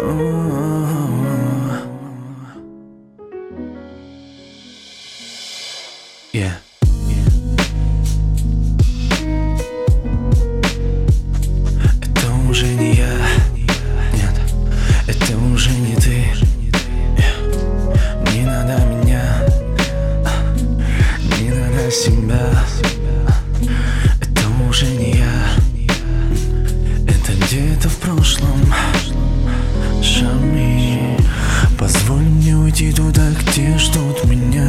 Yeah. Это уже не я. Нет, это уже не ты. Не надо меня, не надо себя. Это уже не я. Это где-то в прошлом. Шами, позволь мне уйти туда, где ждут меня.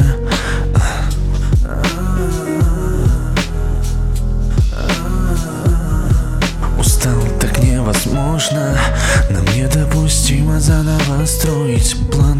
Устал, так невозможно. Нам недопустимо заново строить план.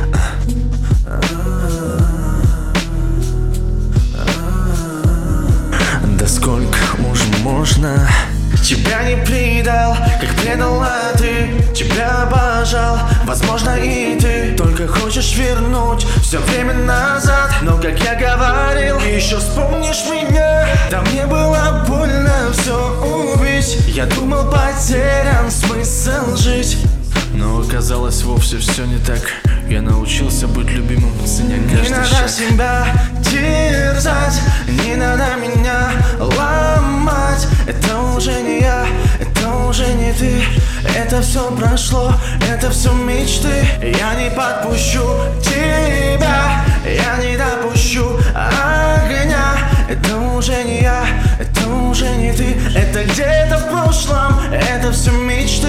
Да сколько уже можно? Тебя не предал, как предала ты. Тебя обожал, возможно и ты. Только хочешь вернуть все время назад. Но как я говорил, еще вспомнишь меня. Да мне было больно все убить. Я думал, потерян смысл жить. Но оказалось вовсе все не так. Я научился быть любимым, ценя каждый шаг. Не надо себя терзать, не надо меня ломать. Это уже не я, это уже не ты. Это все прошло, это все мечты. Я не подпущу тебя, я не допущу огня. Это уже не я, это уже не ты. Это где-то в прошлом, это все мечты.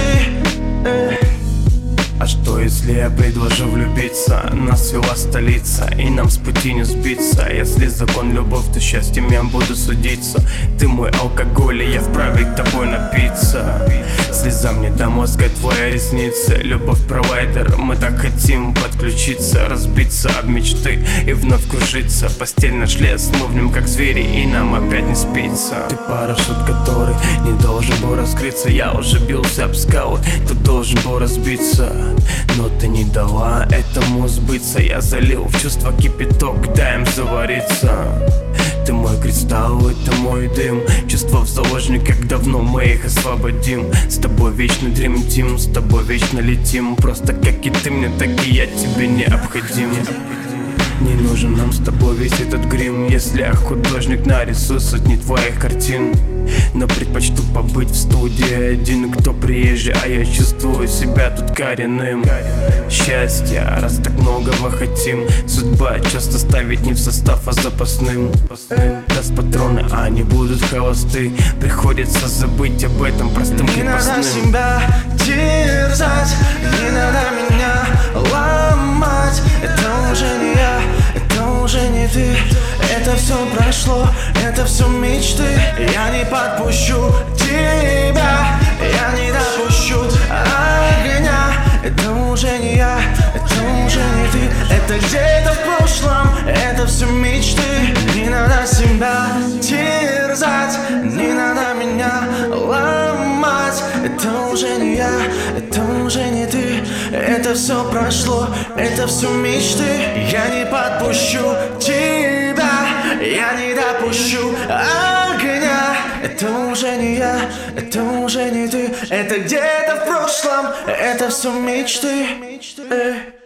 А что если я предложу влюбиться? Нас вела столица, и нам с пути не сбиться. Если закон любовь, то счастьем я буду судиться. Ты мой алкоголь, и я вправе тобой напиться. Слеза мне до мозга твоя ресница. Любовь провайдер, мы так хотим подключиться, разбиться об мечты и вновь кружиться. Постель нашли, мы в нем как звери, и нам опять не спится. Ты парашют, который не должен был раскрыться. Я уже бился об скалы, ты должен был разбиться. Но ты не дала этому сбыться. Я залил в чувства кипяток, дай им завариться. Ты мой кристалл, это мой дым. Чувства в заложниках, давно мы их освободим. С тобой вечно дремтим, с тобой вечно летим. Просто как и ты мне, так и я тебе необходим. Не нужен нам с тобой весь этот грим. Если я художник, нарисую сотни твоих картин. Но предпочту побыть в студии один. Кто приезжий, а я чувствую себя тут коренным. Счастье, раз так многого хотим. Судьба часто ставит не в состав, а запасным. Даст патроны, а они будут холосты. Приходится забыть об этом простым крепостным. Не надо себя терзать, не надо меня ломать. Это уже не я, это уже не ты. Это все прошло, это все мечты. Я не подпущу тебя, я не допущу огня. Это уже не я, это уже не ты. Это где-то в прошлом, это все мечты. Не надо себя терзать, не надо меня ломать. Это уже не я, это уже не ты. Это все прошло, это все мечты. Я не подпущу тебя, я не допущу огня. Это уже не я, это уже не ты. Это где-то в прошлом, это все мечты.